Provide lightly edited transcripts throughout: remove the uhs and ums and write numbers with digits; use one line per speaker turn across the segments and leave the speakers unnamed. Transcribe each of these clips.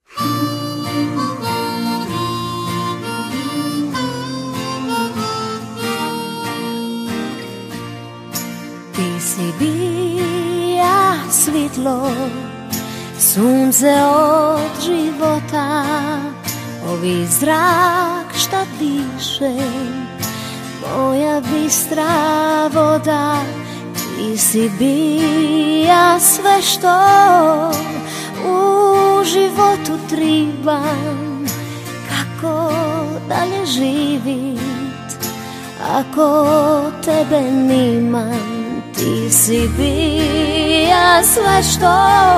Ti si bija svitlo, sunce od života, ovi zrak šta dišem, moja bistra voda. Ti si bija sve što u životu trebam, kako dalje živit ako tebe nimam. Ti si bija sve što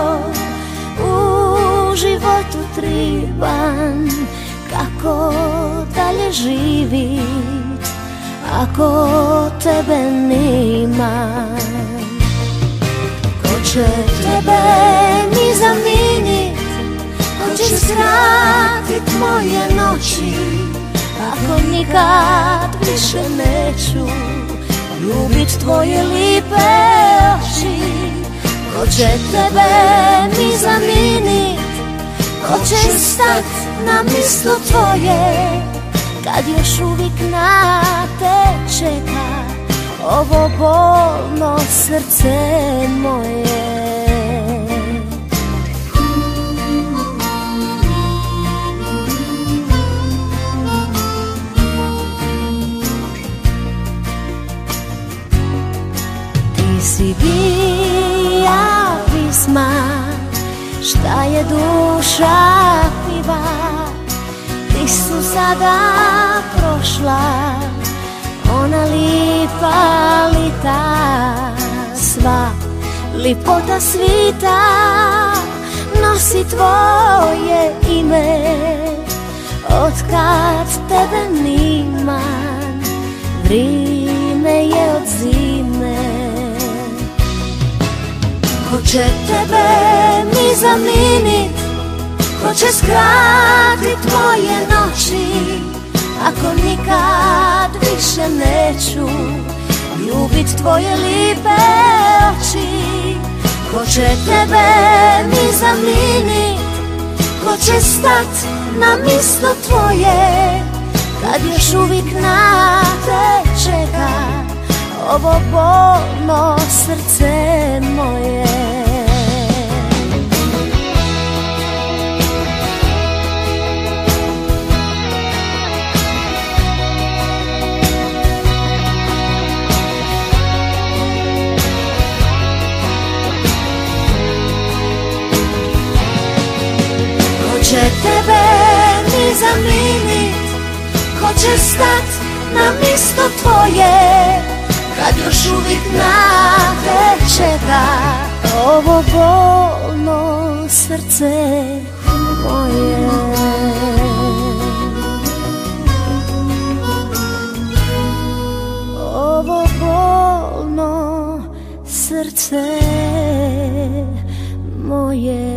u životu trebam, kako dalje živit ako tebe nimam. Ko će tebe mi zamijenit, ko će skratit moje noći, ako nikad više neću ljubit tvoje lipe oči. Ko će tebe mi zamijenit, ko će stat na mjesto tvoje, kad još uvijek na te čeka ovo bolno srce moje. Ti si bija pisma, šta je duša piva, ti su sada prošla, ona lipa lita, sva lipota svita nosi tvoje ime. Otkad tebe nimam, vrijeme je od zime. Ko će tebe mi zamijenit, ko će skratit moje noći, ako nikad više neću ljubit tvoje lipe oči. Ko će tebe mi zamijenit, ko će stat na mjesto tvoje, kad još uvijek na te čeka ovo bolno srce moje. Ko će tebe mi zamijenit, ko će stat na mjesto tvoje, kad još uvijek na te čeka ovo bolno srce moje. Ovo bolno srce moje.